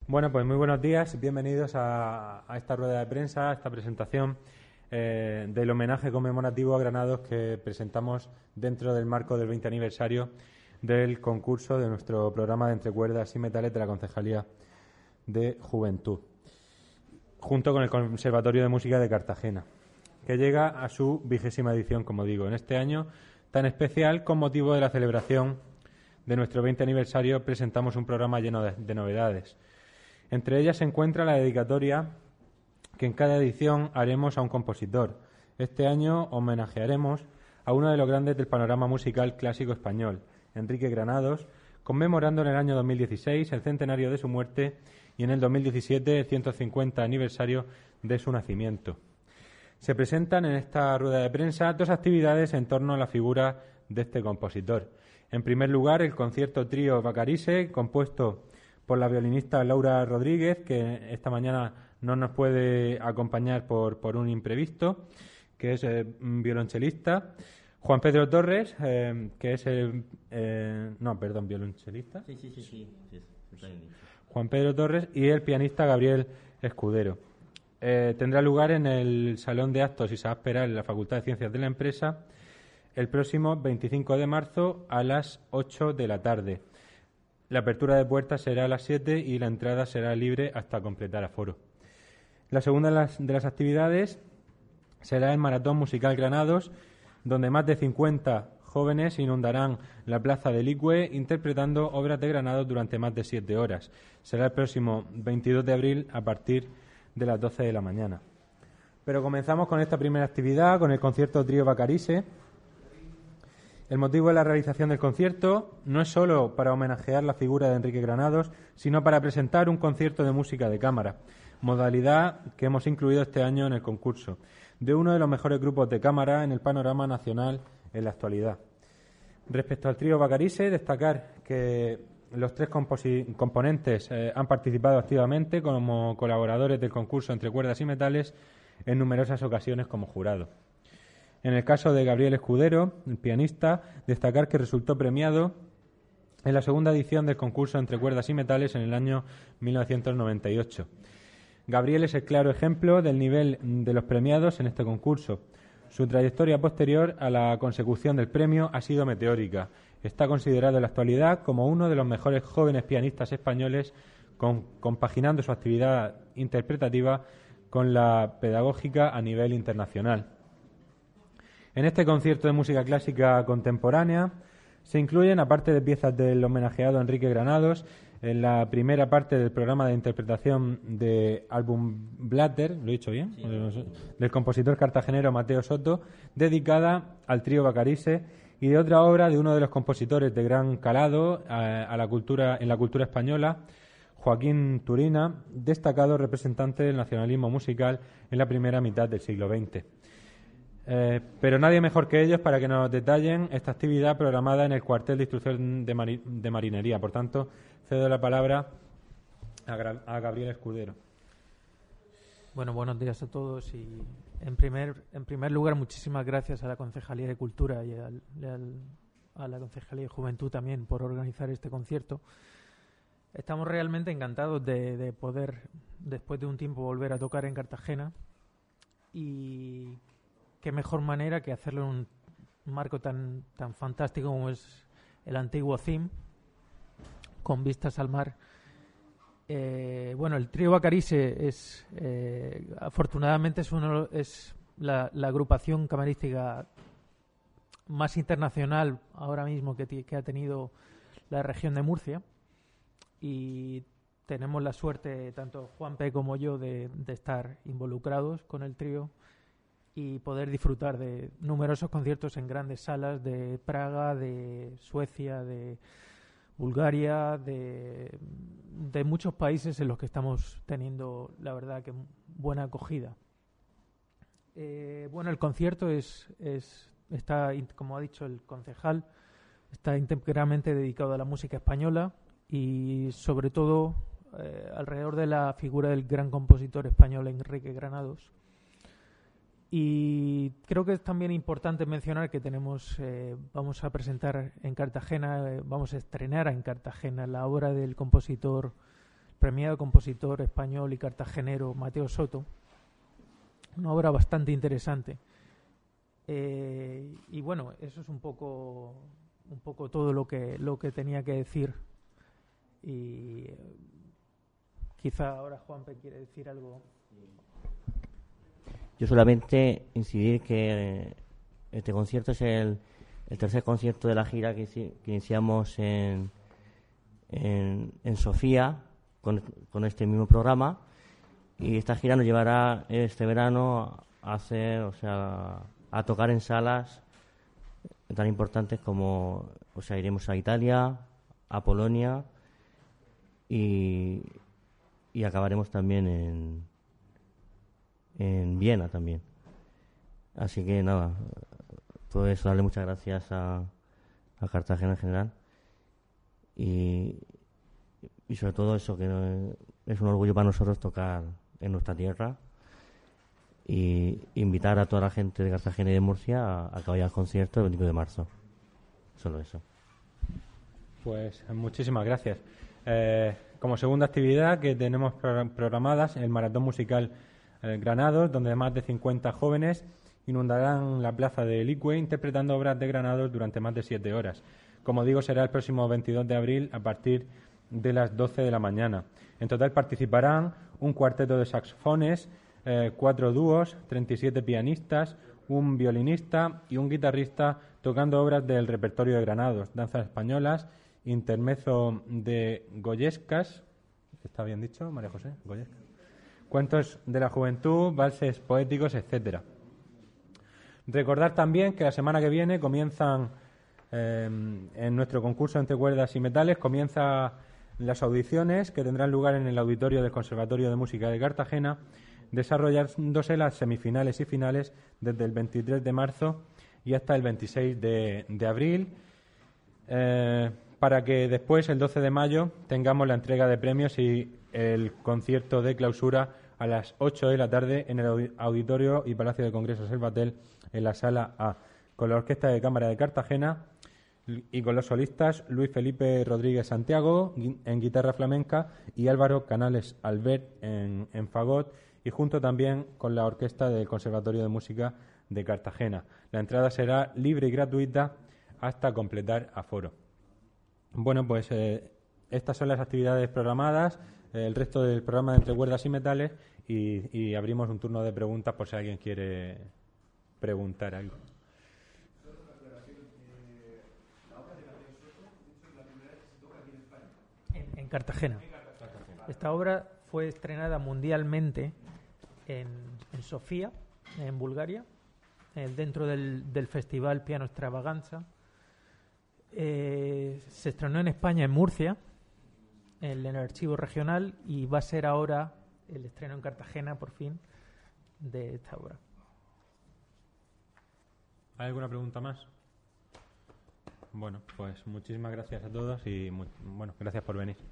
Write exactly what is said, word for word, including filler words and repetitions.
Bueno, pues muy buenos días, bienvenidos a, a esta rueda de prensa, a esta presentación eh, del homenaje conmemorativo a Granados que presentamos dentro del marco del veinte aniversario del concurso de nuestro programa de Entre Cuerdas y Metales de la Concejalía de Juventud, junto con el Conservatorio de Música de Cartagena, que llega a su vigésima edición, como digo, en este año tan especial. Con motivo de la celebración de nuestro veinte aniversario presentamos un programa lleno de, de novedades. Entre ellas se encuentra la dedicatoria que en cada edición haremos a un compositor. Este año homenajearemos a uno de los grandes del panorama musical clásico español, Enrique Granados, conmemorando en el año dos mil dieciséis el centenario de su muerte y en el dos mil diecisiete el ciento cincuenta aniversario de su nacimiento. Se presentan en esta rueda de prensa dos actividades en torno a la figura de este compositor. En primer lugar, el concierto trío Vacarise, compuesto por la violinista Laura Rodríguez, que esta mañana no nos puede acompañar por, por un imprevisto, que es eh, un violonchelista. Juan Pedro Torres, eh, que es el... Eh, no, perdón, violonchelista. Sí, sí, sí, sí. sí, sí Juan Pedro Torres y el pianista Gabriel Escudero. Eh, tendrá lugar en el Salón de Actos Isaac Peral en la Facultad de Ciencias de la Empresa el próximo veinticinco de marzo a las ocho de la tarde. La apertura de puertas será a las siete y la entrada será libre hasta completar aforo. La segunda de las, de las actividades será el Maratón Musical Granados, donde más de cincuenta jóvenes inundarán la plaza del Icue interpretando obras de Granados durante más de siete horas. Será el próximo veintidós de abril a partir de las doce de la mañana. Pero comenzamos con esta primera actividad, con el concierto trío Vacarise. El motivo de la realización del concierto no es solo para homenajear la figura de Enrique Granados, sino para presentar un concierto de música de cámara, modalidad que hemos incluido este año en el concurso, de uno de los mejores grupos de cámara en el panorama nacional en la actualidad. Respecto al trío Vacarise, destacar que los tres componentes eh, han participado activamente como colaboradores del concurso Entre Cuerdas y Metales en numerosas ocasiones como jurado. En el caso de Gabriel Escudero, el pianista, destacar que resultó premiado en la segunda edición del concurso Entre Cuerdas y Metales en el año mil novecientos noventa y ocho. Gabriel es el claro ejemplo del nivel de los premiados en este concurso. Su trayectoria posterior a la consecución del premio ha sido meteórica. Está considerado en la actualidad como uno de los mejores jóvenes pianistas españoles, con, compaginando su actividad interpretativa con la pedagógica a nivel internacional. En este concierto de música clásica contemporánea se incluyen, aparte de piezas del homenajeado Enrique Granados, en la primera parte del programa de interpretación de Álbum Blatter, ¿lo he dicho bien? Sí. Del compositor cartagenero Mateo Soto, dedicada al trío Vacarise, y de otra obra de uno de los compositores de gran calado a, a la cultura, en la cultura española, Joaquín Turina, destacado representante del nacionalismo musical en la primera mitad del siglo veinte. Eh, pero nadie mejor que ellos para que nos detallen esta actividad programada en el cuartel de instrucción de, Mari- de Marinería. Por tanto, cedo la palabra a, Gra- a Gabriel Escudero. Bueno, buenos días a todos y en primer en primer lugar muchísimas gracias a la Concejalía de Cultura y al, y al, a la Concejalía de Juventud también por organizar este concierto. Estamos realmente encantados de, de poder, después de un tiempo, volver a tocar en Cartagena, y qué mejor manera que hacerlo en un marco tan, tan fantástico como es el antiguo C I M, con vistas al mar. Eh, bueno, el trío Vacarise es, eh, afortunadamente, es, uno, es la, la agrupación camarística más internacional ahora mismo que, t- que ha tenido la región de Murcia, y tenemos la suerte, tanto Juanpe como yo, de, de estar involucrados con el trío y poder disfrutar de numerosos conciertos en grandes salas de Praga, de Suecia, de Bulgaria, de, de muchos países en los que estamos teniendo, la verdad, que buena acogida. Eh, bueno, el concierto es, es está, como ha dicho el concejal, está íntegramente dedicado a la música española y, sobre todo, eh, alrededor de la figura del gran compositor español Enrique Granados. Y creo que es también importante mencionar que tenemos, eh, vamos a presentar en Cartagena, eh, vamos a estrenar en Cartagena la obra del compositor premiado compositor español y cartagenero Mateo Soto. Una obra bastante interesante. Eh, y bueno, eso es un poco, un poco todo lo que, lo que tenía que decir. Y eh, quizá ahora Juanpe quiere decir algo. Yo solamente incidir que este concierto es el, el tercer concierto de la gira que, que iniciamos en, en, en Sofía con, con este mismo programa, y esta gira nos llevará este verano a hacer, o sea, a tocar en salas tan importantes como, o sea, iremos a Italia, a Polonia y, y acabaremos también en en Viena también. Así que nada, todo eso, darle muchas gracias a, a Cartagena en general y, y sobre todo eso, que no, es un orgullo para nosotros tocar en nuestra tierra, y invitar a toda la gente de Cartagena y de Murcia a, a que vaya al concierto el veinticinco de marzo. Solo eso. Pues muchísimas gracias. Eh, como segunda actividad que tenemos programadas, el maratón musical Granados, donde más de cincuenta jóvenes inundarán la plaza de Elicue interpretando obras de Granados durante más de siete horas. Como digo, será el próximo veintidós de abril a partir de las doce de la mañana. En total participarán un cuarteto de saxofones, eh, cuatro dúos, treinta y siete pianistas, un violinista y un guitarrista tocando obras del repertorio de Granados, danzas españolas, intermezzo de goyescas, ¿está bien dicho, María José? Goyescas. Cuentos de la juventud, valses poéticos, etcétera. Recordar también que la semana que viene comienzan, eh, en nuestro concurso entre cuerdas y metales, comienzan las audiciones que tendrán lugar en el auditorio del Conservatorio de Música de Cartagena, desarrollándose las semifinales y finales desde el veintitrés de marzo y hasta el veintiséis de, de abril, eh, para que después, el doce de mayo, tengamos la entrega de premios y el concierto de clausura a las ocho de la tarde en el Auditorio y Palacio de Congresos El Batel, en la Sala A, con la Orquesta de Cámara de Cartagena y con los solistas Luis Felipe Rodríguez Santiago en guitarra flamenca y Álvaro Canales Albert en, en fagot, y junto también con la Orquesta del Conservatorio de Música de Cartagena. La entrada será libre y gratuita hasta completar aforo. Bueno, pues eh, estas son las actividades programadas, eh, el resto del programa de Entre Cuerdas y Metales, y, y abrimos un turno de preguntas por si alguien quiere preguntar algo. En, en Cartagena. Esta obra fue estrenada mundialmente en, en Sofía, en Bulgaria, eh, dentro del, del festival Piano Extravaganza. Eh, se estrenó en España, en Murcia, en, en el archivo regional, y va a ser ahora el estreno en Cartagena, por fin, de esta obra. ¿Hay alguna pregunta más? Bueno, pues muchísimas gracias a todos y muy, bueno, gracias por venir.